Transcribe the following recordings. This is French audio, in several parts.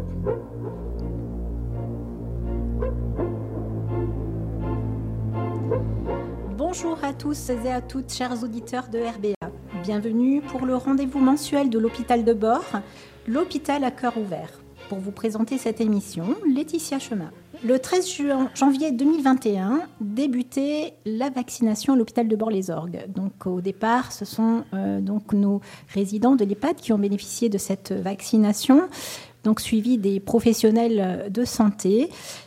Bonjour à tous et à toutes, chers auditeurs de RBA. Bienvenue pour le rendez-vous mensuel de l'hôpital de Bord, l'hôpital à cœur ouvert. Pour vous présenter cette émission, Laetitia Chemin. Le 13 janvier 2021 débutait la vaccination à l'hôpital de Bord-les-Orgues. Donc au départ, ce sont donc nos résidents de l'EHPAD qui ont bénéficié de cette vaccination, donc suivis des professionnels de santé.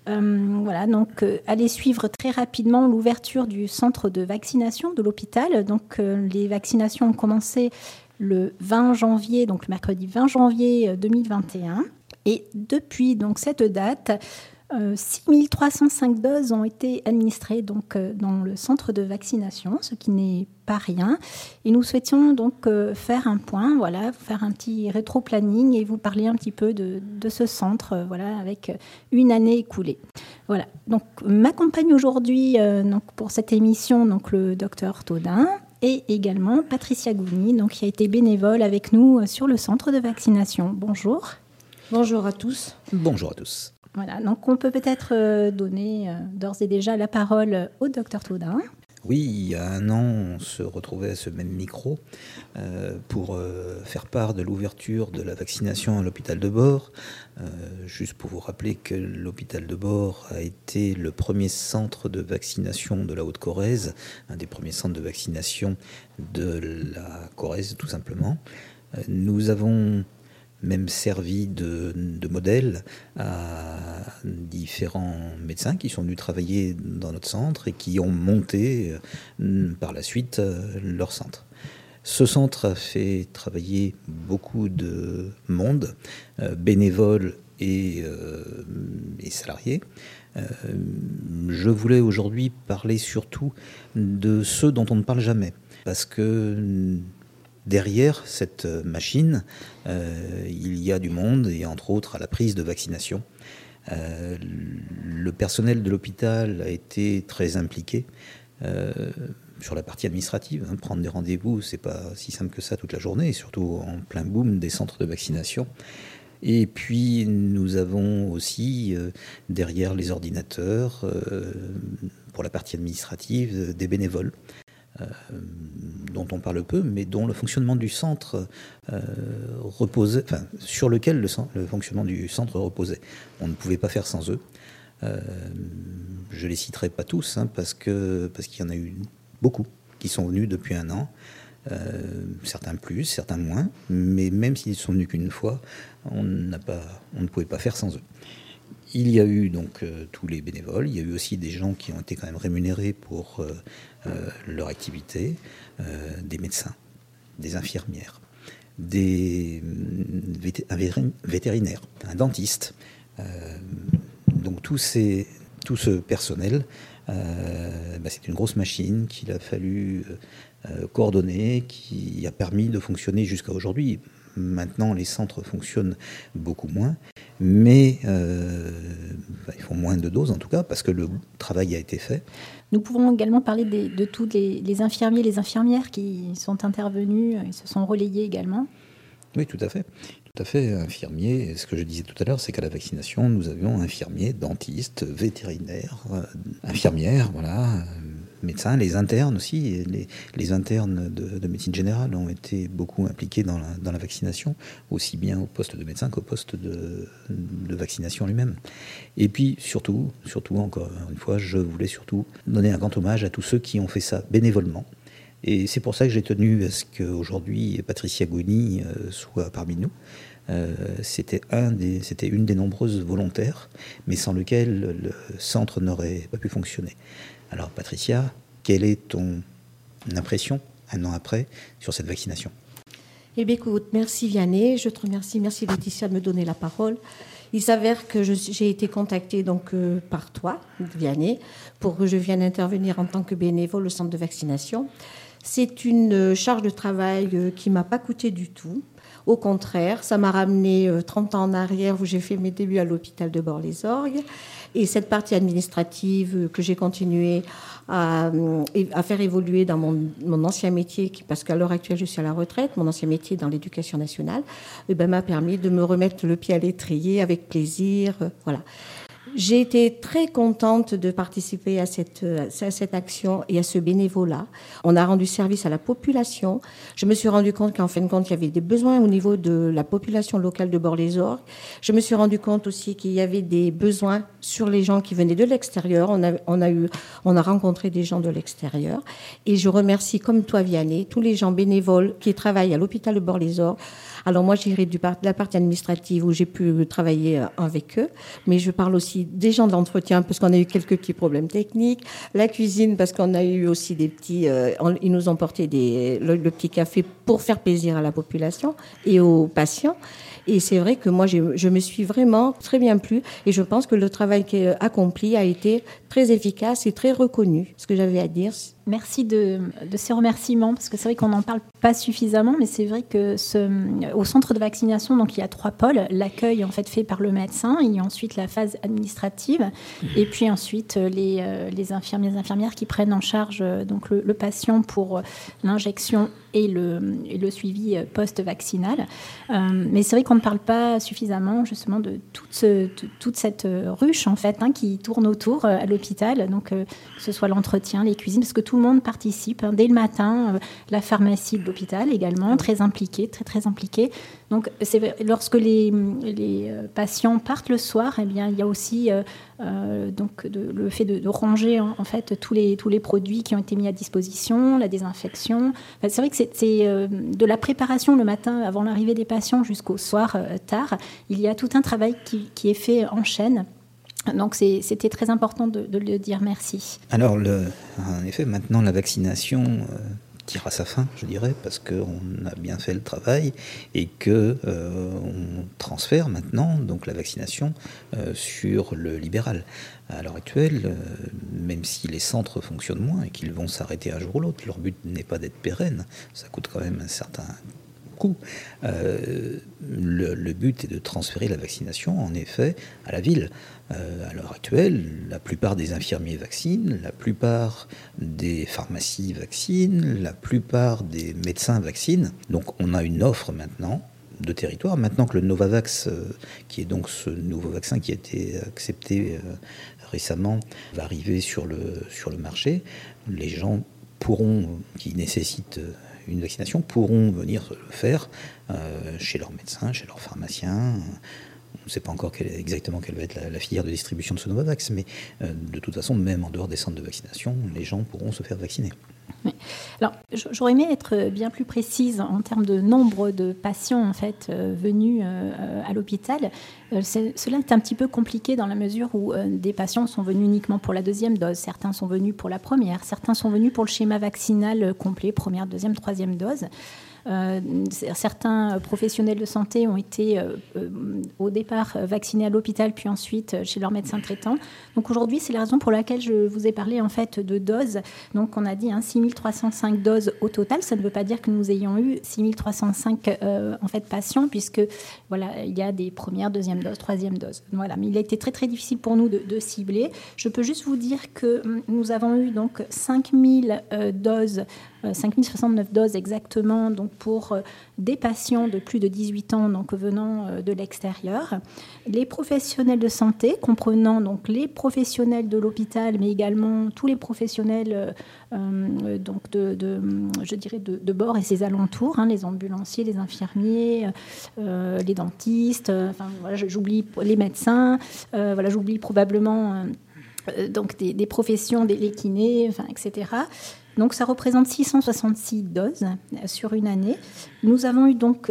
Allez suivre très rapidement l'ouverture du centre de vaccination de l'hôpital. Donc, les vaccinations ont commencé le 20 janvier, donc le mercredi 20 janvier 2021. Et depuis donc, cette date, 6305 doses ont été administrées donc, dans le centre de vaccination, ce qui n'est pas rien. Et nous souhaitions donc faire un point, faire un petit rétro-planning et vous parler un petit peu de ce centre, avec une année écoulée. Voilà. Donc, m'accompagne aujourd'hui pour cette émission le docteur Thodin et également Patricia Gouni, qui a été bénévole avec nous sur le centre de vaccination. Bonjour. Bonjour à tous. Bonjour à tous. Voilà, donc on peut peut-être donner d'ores et déjà la parole au docteur Thodin. Oui, il y a un an, on se retrouvait à ce même micro pour faire part de l'ouverture de la vaccination à l'hôpital de Bord. Juste pour vous rappeler que l'hôpital de Bord a été le premier centre de vaccination de la Haute-Corrèze, un des premiers centres de vaccination de la Corrèze tout simplement. Nous avons même servi de modèle à différents médecins qui sont venus travailler dans notre centre et qui ont monté par la suite leur centre. Ce centre a fait travailler beaucoup de monde, bénévoles et salariés. Je voulais aujourd'hui parler surtout de ceux dont on ne parle jamais, parce que derrière cette machine, il y a du monde, et entre autres à la prise de vaccination. Le personnel de l'hôpital a été très impliqué sur la partie administrative. Prendre des rendez-vous, c'est pas si simple que ça toute la journée, surtout en plein boom des centres de vaccination. Et puis nous avons aussi derrière les ordinateurs, pour la partie administrative, des bénévoles. Dont on parle peu, mais dont le fonctionnement du centre reposait, sur lequel le fonctionnement du centre reposait. On ne pouvait pas faire sans eux. Je les citerai pas tous, parce qu'il y en a eu beaucoup qui sont venus depuis un an. Certains plus, certains moins, mais même s'ils sont venus qu'une fois, on ne pouvait pas faire sans eux. Il y a eu donc tous les bénévoles, il y a eu aussi des gens qui ont été quand même rémunérés pour leur activité, des médecins, des infirmières, un vétérinaire, un dentiste. Donc tout ce personnel, c'est une grosse machine qu'il a fallu coordonner, qui a permis de fonctionner jusqu'à aujourd'hui. Maintenant, les centres fonctionnent beaucoup moins, mais ils font moins de doses en tout cas, parce que le travail a été fait. Nous pouvons également parler de tous les infirmiers et les infirmières qui sont intervenus et se sont relayés également. Oui, tout à fait. Tout à fait, infirmiers. Ce que je disais tout à l'heure, c'est qu'à la vaccination, nous avions infirmiers, dentistes, vétérinaires, infirmières, médecins, les internes aussi. Les internes de médecine générale ont été beaucoup impliqués dans la vaccination, aussi bien au poste de médecin qu'au poste de vaccination lui-même. Et puis, surtout, encore une fois, je voulais surtout donner un grand hommage à tous ceux qui ont fait ça bénévolement. Et c'est pour ça que j'ai tenu à ce qu'aujourd'hui Patricia Gouni soit parmi nous. C'était une des nombreuses volontaires, mais sans lequel le centre n'aurait pas pu fonctionner. Alors Patricia, quelle est ton impression un an après sur cette vaccination ? Eh bien écoute, merci Vianney, je te remercie, merci Laetitia de me donner la parole. Il s'avère que j'ai été contactée par toi, Vianney, pour que je vienne intervenir en tant que bénévole au centre de vaccination. C'est une charge de travail qui ne m'a pas coûté du tout. Au contraire, ça m'a ramené 30 ans en arrière où j'ai fait mes débuts à l'hôpital de Bort-les-Orgues. Et cette partie administrative que j'ai continué à faire évoluer dans mon ancien métier, parce qu'à l'heure actuelle, je suis à la retraite, mon ancien métier dans l'éducation nationale, m'a permis de me remettre le pied à l'étrier avec plaisir. Voilà. J'ai été très contente de participer à cette action et à ce bénévolat. On a rendu service à la population. Je me suis rendu compte qu'en fin de compte, il y avait des besoins au niveau de la population locale de Bort-les-Orgues. Je me suis rendu compte aussi qu'il y avait des besoins sur les gens qui venaient de l'extérieur. On a rencontré des gens de l'extérieur. Et je remercie, comme toi, Vianney, tous les gens bénévoles qui travaillent à l'hôpital de Bort-les-Orgues. Alors moi, j'irai de la partie administrative où j'ai pu travailler avec eux, mais je parle aussi des gens de l'entretien parce qu'on a eu quelques petits problèmes techniques, la cuisine parce qu'on a eu aussi des petits... ils nous ont porté le petit café pour faire plaisir à la population et aux patients. Et c'est vrai que moi, je me suis vraiment très bien plu et je pense que le travail qui est accompli a été très efficace et très reconnu. Ce que j'avais à dire. Merci de ces remerciements, parce que c'est vrai qu'on n'en parle pas suffisamment, mais c'est vrai que au centre de vaccination, donc il y a 3 pôles. L'accueil en fait fait par le médecin, il y a ensuite la phase administrative, et puis ensuite les infirmières qui prennent en charge donc le patient pour l'injection et le suivi post-vaccinal. Mais c'est vrai qu'on ne parle pas suffisamment justement de toute cette ruche en fait qui tourne autour à l'hôpital, donc que ce soit l'entretien, les cuisines, parce que tout le monde participe dès le matin. La pharmacie de l'hôpital également, très impliquée, très impliquée. Donc lorsque les patients partent le soir, eh bien il y a aussi donc le fait de ranger en fait tous les produits qui ont été mis à disposition, la désinfection. Enfin, c'est vrai que c'est de la préparation le matin avant l'arrivée des patients jusqu'au soir tard. Il y a tout un travail qui est fait en chaîne. Donc c'était très important de le dire. Merci. Alors, en effet, maintenant la vaccination tire à sa fin, je dirais, parce qu'on a bien fait le travail et que on transfère maintenant donc la vaccination sur le libéral. À l'heure actuelle, même si les centres fonctionnent moins et qu'ils vont s'arrêter un jour ou l'autre, leur but n'est pas d'être pérenne. Ça coûte quand même un certain coût. Le but est de transférer la vaccination, en effet, à la ville. À l'heure actuelle, la plupart des infirmiers vaccinent, la plupart des pharmacies vaccinent, la plupart des médecins vaccinent. Donc on a une offre maintenant de territoire. Maintenant que le Novavax, qui est donc ce nouveau vaccin qui a été accepté récemment, va arriver sur le marché, les gens qui nécessitent une vaccination pourront venir le faire chez leur médecin, chez leur pharmacien. On ne sait pas encore exactement quelle va être la filière de distribution de ce Novavax, mais de toute façon, même en dehors des centres de vaccination, les gens pourront se faire vacciner. Oui. Alors, j'aurais aimé être bien plus précise en termes de nombre de patients en fait venus à l'hôpital. Cela est un petit peu compliqué dans la mesure où des patients sont venus uniquement pour la 2e dose, certains sont venus pour la première, certains sont venus pour le schéma vaccinal complet, première, 2e, 3e dose. Certains professionnels de santé ont été au départ vaccinés à l'hôpital, puis ensuite chez leur médecin traitant. Donc aujourd'hui, c'est la raison pour laquelle je vous ai parlé en fait de doses. Donc on a dit 6305 doses au total. Ça ne veut pas dire que nous ayons eu 6305 en fait patients, puisque voilà, il y a des premières, 2e doses, 3e doses. Voilà, mais il a été très très difficile pour nous de cibler. Je peux juste vous dire que nous avons eu donc 5000 doses. 5069 doses exactement donc pour des patients de plus de 18 ans donc venant de l'extérieur. Les professionnels de santé, comprenant donc les professionnels de l'hôpital, mais également tous les professionnels donc je dirais de Bort et ses alentours, les ambulanciers, les infirmiers, les dentistes, voilà, j'oublie les médecins, voilà, j'oublie probablement donc des professions, les kinés, etc. Donc ça représente 666 doses sur une année. Nous avons eu donc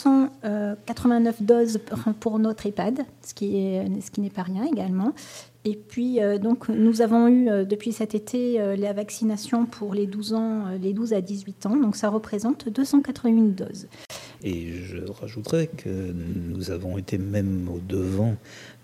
289 doses pour notre EHPAD, ce qui n'est pas rien également. Et puis donc nous avons eu depuis cet été la vaccination pour les 12 à 18 ans. Donc ça représente 281 doses. Et je rajouterais que nous avons été même au-devant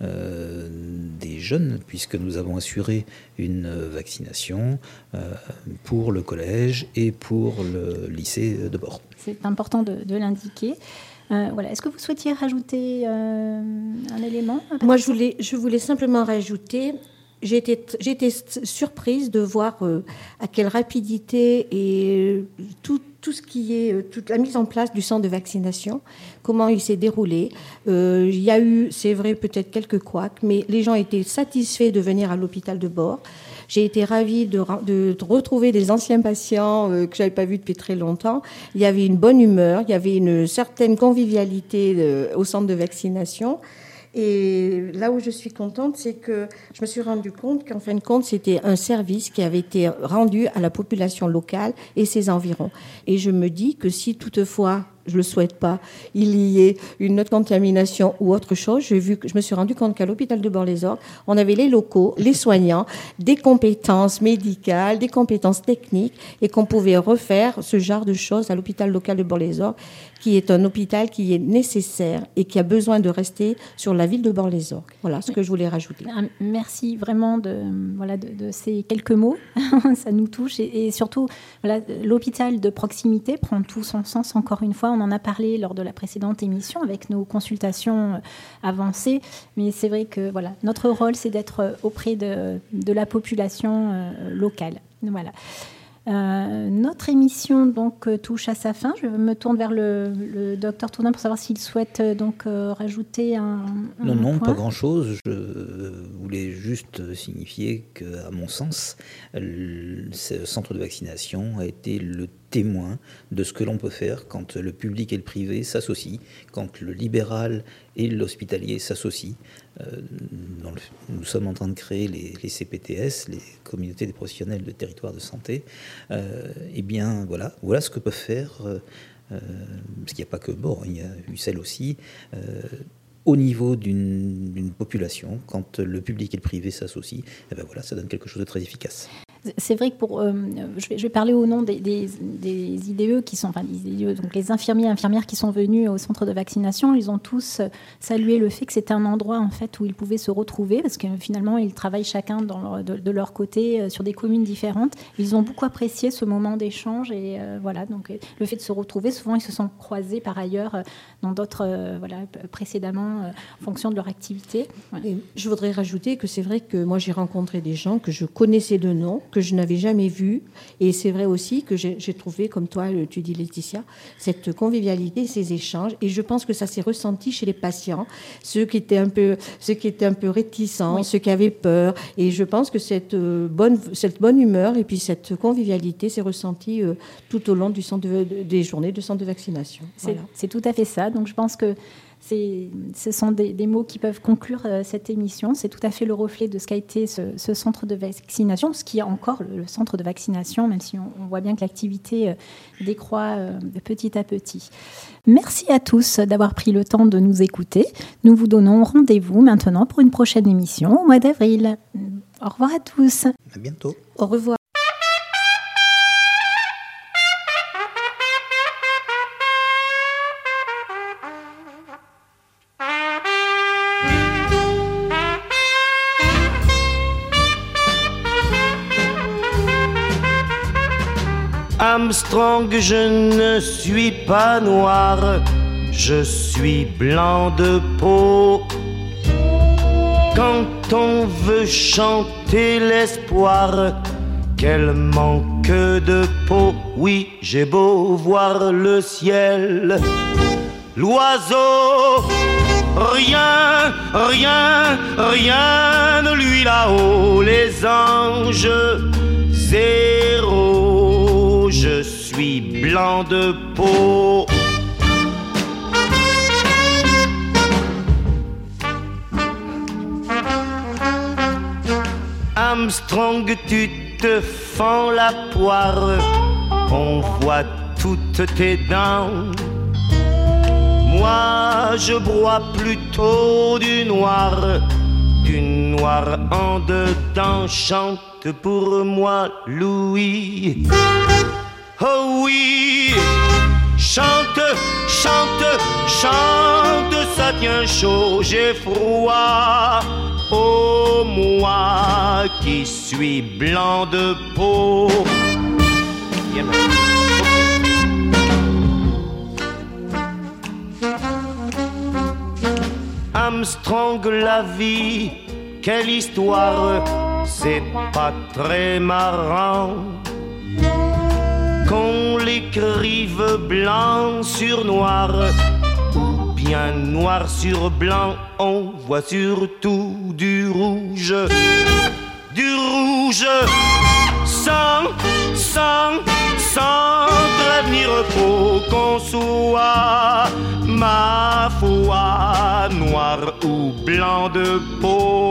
des jeunes, puisque nous avons assuré une vaccination pour le collège et pour le lycée de Bort. C'est important de l'indiquer. Voilà. Est-ce que vous souhaitiez rajouter un élément? Moi, je voulais simplement rajouter, j'ai été surprise de voir à quelle rapidité et tout ce qui est toute la mise en place du centre de vaccination, comment il s'est déroulé. Il y a eu, c'est vrai, peut-être quelques couacs, mais les gens étaient satisfaits de venir à l'hôpital de Bord. J'ai été ravie de retrouver des anciens patients que j'avais pas vus depuis très longtemps. Il y avait une bonne humeur, il y avait une certaine convivialité au centre de vaccination. Et là où je suis contente, c'est que je me suis rendu compte qu'en fin de compte, c'était un service qui avait été rendu à la population locale et ses environs. Et je me dis que si toutefois, je le souhaite pas, il y ait une autre contamination ou autre chose, je me suis rendu compte qu'à l'hôpital de Bord-les-Orgues, on avait les locaux, les soignants, des compétences médicales, des compétences techniques, et qu'on pouvait refaire ce genre de choses à l'hôpital local de Bord-les-Orgues, qui est un hôpital qui est nécessaire et qui a besoin de rester sur la ville de Bord-les-Orgues. Voilà ce que je voulais rajouter. Merci vraiment de ces quelques mots. Ça nous touche. Et surtout, voilà, l'hôpital de proximité prend tout son sens, encore une fois. On en a parlé lors de la précédente émission avec nos consultations avancées. Mais c'est vrai que voilà, notre rôle, c'est d'être auprès de la population locale. Voilà. Notre émission donc touche à sa fin. Je me tourne vers le docteur Tourdin pour savoir s'il souhaite donc rajouter un Non, point. pas grand-chose. Je voulais juste signifier qu'à mon sens, ce centre de vaccination a été le témoin de ce que l'on peut faire quand le public et le privé s'associent, quand le libéral et l'hospitalier s'associent. Nous sommes en train de créer les CPTS, les communautés des professionnels de territoire de santé. Eh bien, voilà ce que peuvent faire, parce qu'il n'y a pas que Bord, il y a Ussel aussi, au niveau d'une population, quand le public et le privé s'associent, eh ben voilà, ça donne quelque chose de très efficace. C'est vrai que je vais parler au nom des IDE qui sont, donc les infirmiers et infirmières qui sont venus au centre de vaccination. Ils ont tous salué le fait que c'était un endroit en fait où ils pouvaient se retrouver parce que finalement ils travaillent chacun de leur côté sur des communes différentes. Ils ont beaucoup apprécié ce moment d'échange et voilà, donc le fait de se retrouver. Souvent ils se sont croisés par ailleurs dans d'autres précédemment en fonction de leur activité. Voilà. Et je voudrais rajouter que c'est vrai que moi j'ai rencontré des gens que je connaissais de nom, que je n'avais jamais vu. Et c'est vrai aussi que j'ai trouvé, comme toi, tu dis Laetitia, cette convivialité, ces échanges. Et je pense que ça s'est ressenti chez les patients, ceux qui étaient un peu réticents, oui, ceux qui avaient peur. Et je pense que cette bonne humeur et puis cette convivialité s'est ressentie tout au long des journées de centre de vaccination. Voilà. C'est tout à fait ça. Donc je pense que ce sont des mots qui peuvent conclure cette émission. C'est tout à fait le reflet de ce qu'a été ce centre de vaccination, ce qui est encore le centre de vaccination, même si on voit bien que l'activité décroît petit à petit. Merci à tous d'avoir pris le temps de nous écouter. Nous vous donnons rendez-vous maintenant pour une prochaine émission au mois d'avril. Au revoir à tous. À bientôt. Au revoir. Armstrong, je ne suis pas noir, je suis blanc de peau. Quand on veut chanter l'espoir, quel manque de peau. Oui, j'ai beau voir le ciel, l'oiseau, rien, rien, rien ne lui là-haut. Les anges, zéro. Je suis blanc de peau. Armstrong, tu te fends la poire, on voit toutes tes dents. Moi, je broie plutôt du noir en dedans. Chante pour moi, Louis. Oh oui, chante, chante, chante, ça tient chaud, j'ai froid. Oh moi qui suis blanc de peau. Yeah, Armstrong, la vie, quelle histoire, c'est pas très marrant qu'on l'écrive blanc sur noir, ou bien noir sur blanc, on voit surtout du rouge, sans prévenir, faut qu'on soit, ma foi, noir ou blanc de peau.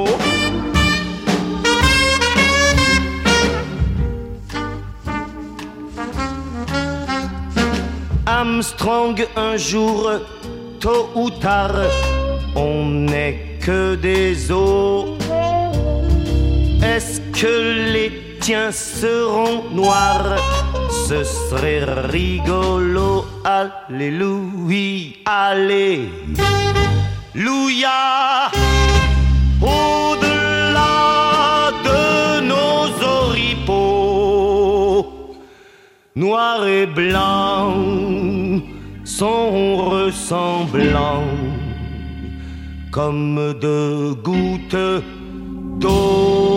Armstrong, un jour, tôt ou tard, on n'est que des os. Est-ce que les tiens seront noirs? Ce serait rigolo. Alléluia, alléluia. Au-delà de nos oripeaux, noir et blanc sont ressemblants comme deux gouttes d'eau.